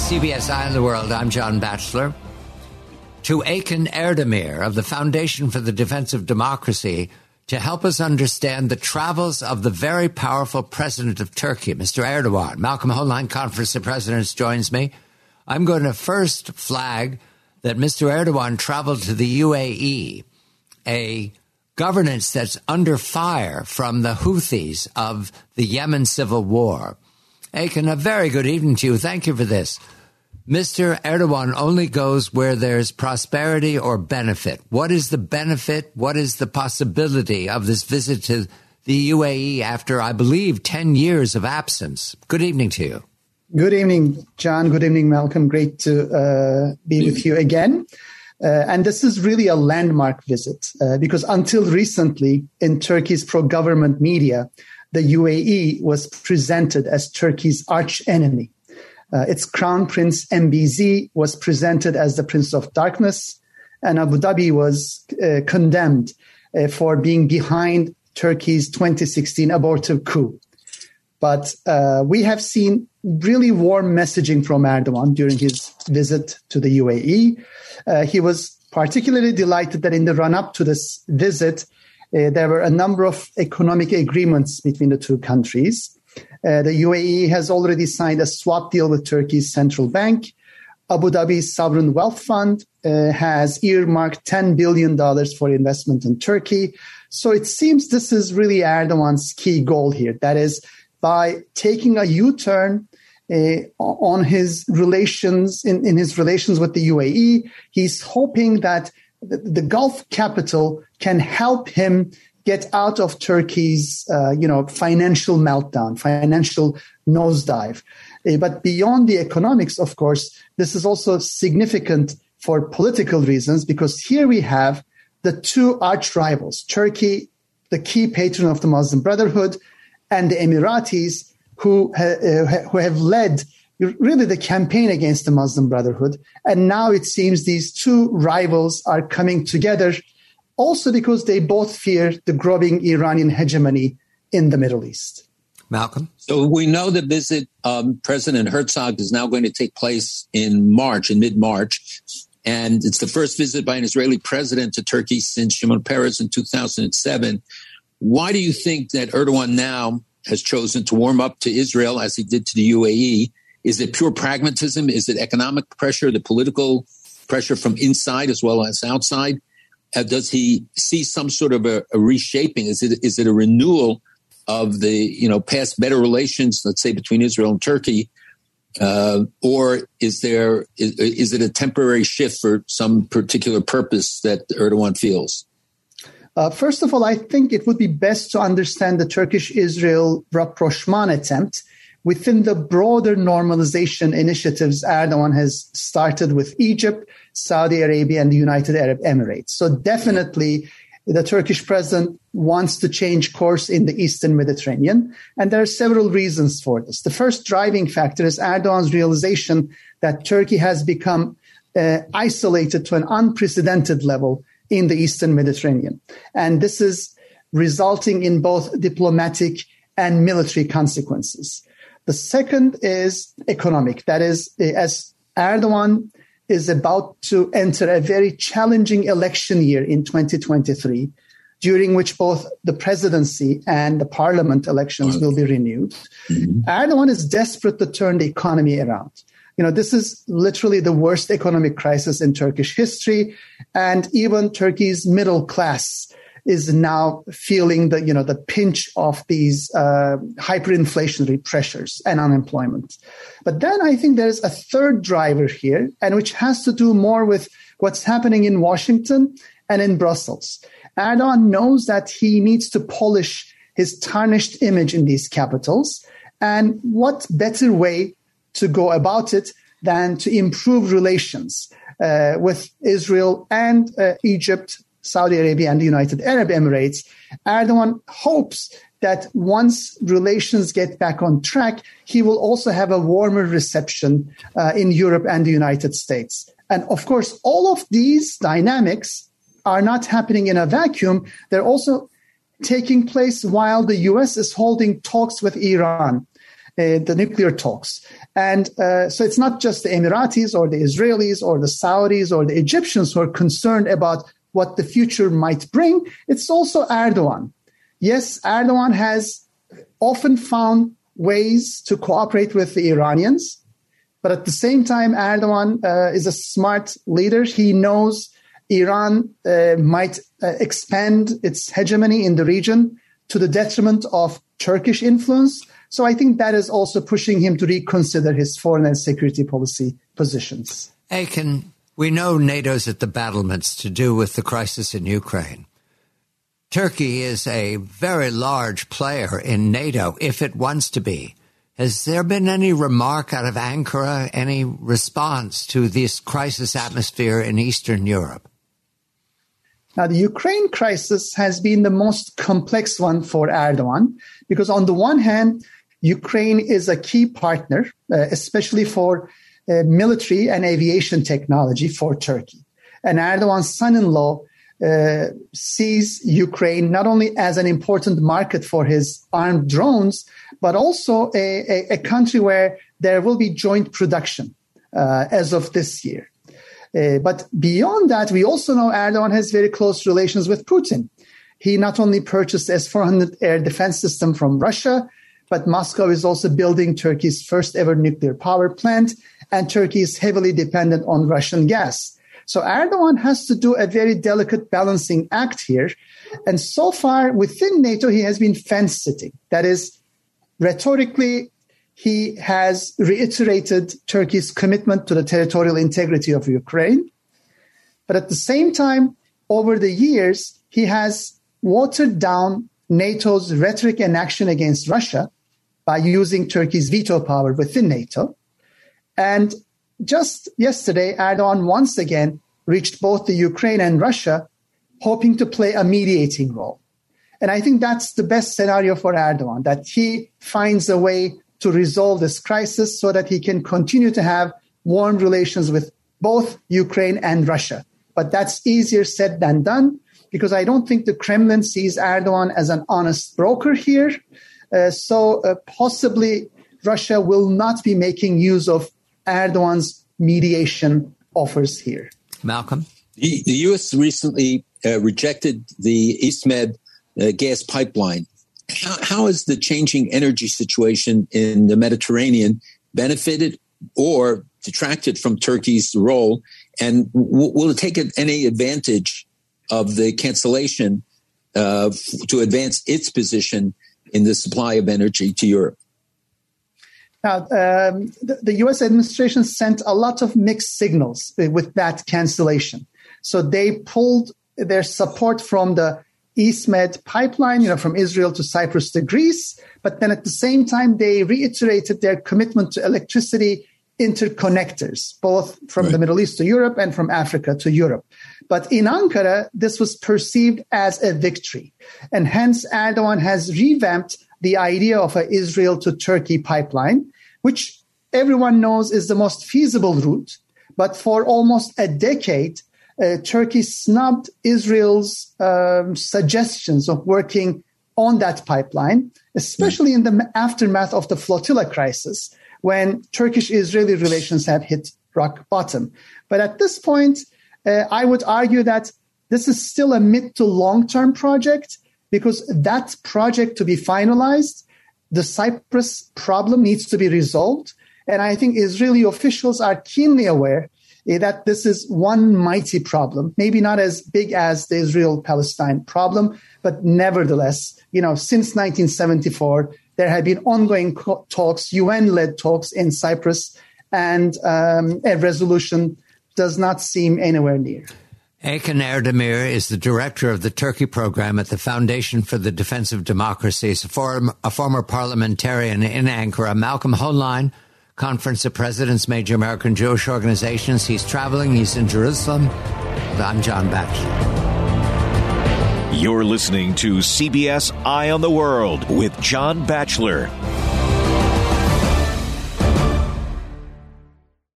CBS Eye on the World, I'm John Batchelor. To Akin Erdemir of the Foundation for the Defense of Democracy to help us understand the travels of the very powerful president of Turkey, Mr. Erdogan. Malcolm Hoenlein, Conference of Presidents, joins me. I'm going to first flag that Mr. Erdogan traveled to the UAE, a governance that's under fire from the Houthis of the Yemen civil war. Akin, a very good evening to you. Thank you for this. Mr. Erdogan only goes where there's prosperity or benefit. What is the benefit? What is the possibility of this visit to the UAE after, I believe, 10 years of absence? Good evening to you. Good evening, John. Good evening, Malcolm. Great to be with you again. And this is really a landmark visit because until recently in Turkey's pro-government media, the UAE was presented as Turkey's arch enemy. Its crown prince, MBZ, was presented as the Prince of Darkness, and Abu Dhabi was condemned for being behind Turkey's 2016 abortive coup. But we have seen really warm messaging from Erdogan during his visit to the UAE. He was particularly delighted that in the run-up to this visit, there were a number of economic agreements between the two countries. The UAE has already signed a swap deal with Turkey's central bank. Abu Dhabi's sovereign wealth fund has earmarked $10 billion for investment in Turkey. So it seems this is really Erdogan's key goal here. That is, by taking a U-turn on his relations, in his relations with the UAE, he's hoping that the Gulf capital can help him get out of Turkey's, financial meltdown, financial nosedive. But beyond the economics, of course, this is also significant for political reasons, because here we have the two arch rivals, Turkey, the key patron of the Muslim Brotherhood, and the Emiratis, who have led really the campaign against the Muslim Brotherhood. And now it seems these two rivals are coming together also because they both fear the growing Iranian hegemony in the Middle East. Malcolm? So we know the visit President Herzog is now going to take place in mid-March. And it's the first visit by an Israeli president to Turkey since Shimon Peres in 2007. Why do you think that Erdogan now has chosen to warm up to Israel as he did to the UAE? Is it pure pragmatism? Is it economic pressure, the political pressure from inside as well as outside? Does he see some sort of a reshaping? Is it a renewal of the past better relations, let's say, between Israel and Turkey, or is it a temporary shift for some particular purpose that Erdogan feels? First of all, I think it would be best to understand the Turkish-Israel rapprochement attempt within the broader normalization initiatives Erdogan has started with Egypt, Saudi Arabia, and the United Arab Emirates. So definitely the Turkish president wants to change course in the Eastern Mediterranean. And there are several reasons for this. The first driving factor is Erdogan's realization that Turkey has become isolated to an unprecedented level in the Eastern Mediterranean. And this is resulting in both diplomatic and military consequences. The second is economic. That is, as Erdogan is about to enter a very challenging election year in 2023, during which both the presidency and the parliament elections will be renewed. Mm-hmm. Erdogan is desperate to turn the economy around. This is literally the worst economic crisis in Turkish history. And even Turkey's middle class is now feeling the pinch of these hyperinflationary pressures and unemployment. But then I think there's a third driver here, and which has to do more with what's happening in Washington and in Brussels. Erdogan knows that he needs to polish his tarnished image in these capitals. And what better way to go about it than to improve relations with Israel and Egypt, Saudi Arabia, and the United Arab Emirates. Erdogan hopes that once relations get back on track, he will also have a warmer reception in Europe and the United States. And of course, all of these dynamics are not happening in a vacuum. They're also taking place while the U.S. is holding talks with Iran. the nuclear talks. And so it's not just the Emiratis or the Israelis or the Saudis or the Egyptians who are concerned about what the future might bring. It's also Erdogan. Yes, Erdogan has often found ways to cooperate with the Iranians, but at the same time, Erdogan is a smart leader. He knows Iran might expand its hegemony in the region to the detriment of Turkish influence. So I think that is also pushing him to reconsider his foreign and security policy positions. Akin, we know NATO's at the battlements to do with the crisis in Ukraine. Turkey is a very large player in NATO, if it wants to be. Has there been any remark out of Ankara, any response to this crisis atmosphere in Eastern Europe? Now, the Ukraine crisis has been the most complex one for Erdogan, because on the one hand, Ukraine is a key partner, especially for military and aviation technology for Turkey. And Erdogan's son-in-law sees Ukraine not only as an important market for his armed drones, but also a country where there will be joint production as of this year. But beyond that, we also know Erdogan has very close relations with Putin. He not only purchased S-400 air defense system from Russia, but Moscow is also building Turkey's first ever nuclear power plant, and Turkey is heavily dependent on Russian gas. So Erdogan has to do a very delicate balancing act here. And so far within NATO, he has been fence sitting. That is, rhetorically, he has reiterated Turkey's commitment to the territorial integrity of Ukraine. But at the same time, over the years, he has watered down NATO's rhetoric and action against Russia by using Turkey's veto power within NATO. And just yesterday, Erdogan once again reached both the Ukraine and Russia, hoping to play a mediating role. And I think that's the best scenario for Erdogan, that he finds a way to resolve this crisis so that he can continue to have warm relations with both Ukraine and Russia. But that's easier said than done, because I don't think the Kremlin sees Erdogan as an honest broker here. So possibly Russia will not be making use of Erdogan's mediation offers here. Malcolm? The U.S. recently rejected the EastMed gas pipeline. How has the changing energy situation in the Mediterranean benefited or detracted from Turkey's role? And will it take any advantage of the cancellation to advance its position in the supply of energy to Europe? Now, the U.S. administration sent a lot of mixed signals with that cancellation. So they pulled their support from the EastMed pipeline, from Israel to Cyprus to Greece. But then at the same time, they reiterated their commitment to electricity interconnectors, both from the Middle East to Europe and from Africa to Europe. But in Ankara, this was perceived as a victory. And hence, Erdogan has revamped the idea of an Israel to Turkey pipeline, which everyone knows is the most feasible route. But for almost a decade, Turkey snubbed Israel's suggestions of working on that pipeline, especially in the aftermath of the flotilla crisis, when Turkish-Israeli relations have hit rock bottom. But at this point, I would argue that this is still a mid to long-term project, because that project to be finalized, the Cyprus problem needs to be resolved. And I think Israeli officials are keenly aware that this is one mighty problem, maybe not as big as the Israel-Palestine problem, but nevertheless, since 1974, there have been ongoing talks, UN-led talks in Cyprus, and a resolution does not seem anywhere near. Akin Erdemir is the director of the Turkey program at the Foundation for the Defense of Democracy, a former parliamentarian in Ankara. Malcolm Hoenlein, Conference of Presidents, major American Jewish organizations. He's traveling. He's in Jerusalem. I'm John Batchelor. You're listening to CBS Eye on the World with John Batchelor.